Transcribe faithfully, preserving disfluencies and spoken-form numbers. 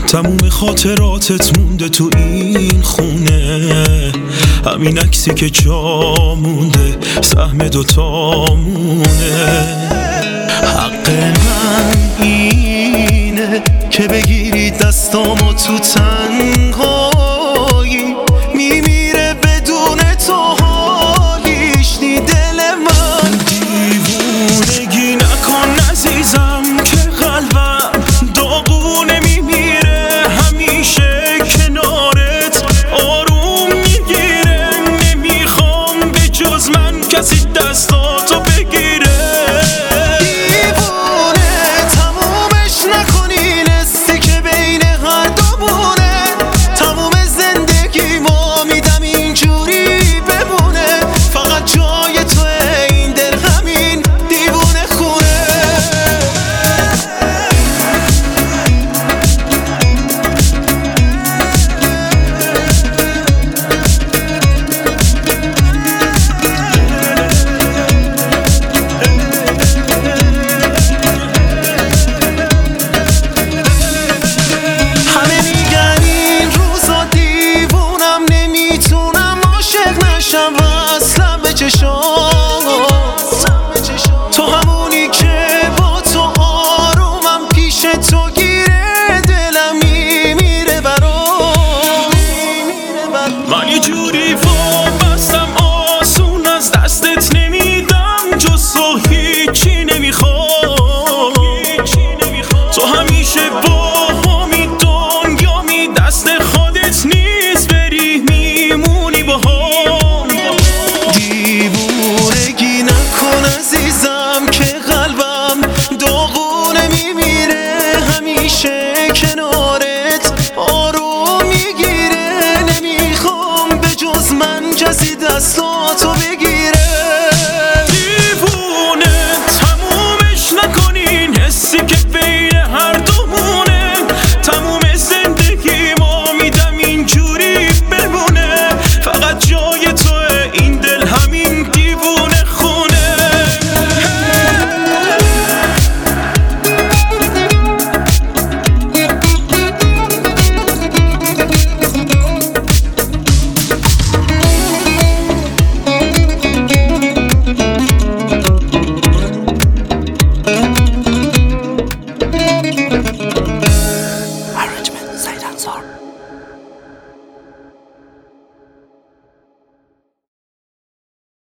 تموم خاطراتت مونده تو این خونه، همین عکسی که جا مونده سهم دوتامونه. حق من اینه که بگیری دستامو تو تنهایی، میمیره بدون تو حالیش نی دل من. دیوونگی نکن عزیزم که قلبم داغونه، میمیره همیشه کنارت آروم میگیره. نمیخوام به جز من کسی دستاتو بگیره. تو همونی که با تو آرومم، پیش تو گیره دلم میمیره برام. من یه جوری وابستم آسون از دستت نمیدم، جز تو هیچی نمیخوام. تو همیشه با همی دنیامی، دست خودت نیست بری میمونی با هم. دیوونگی نکن عزیزم که قلبم داغونه، میمیره همیشه کنارت آروم میگیره. نمیخوام به جز من کسی دستاتو بگیره.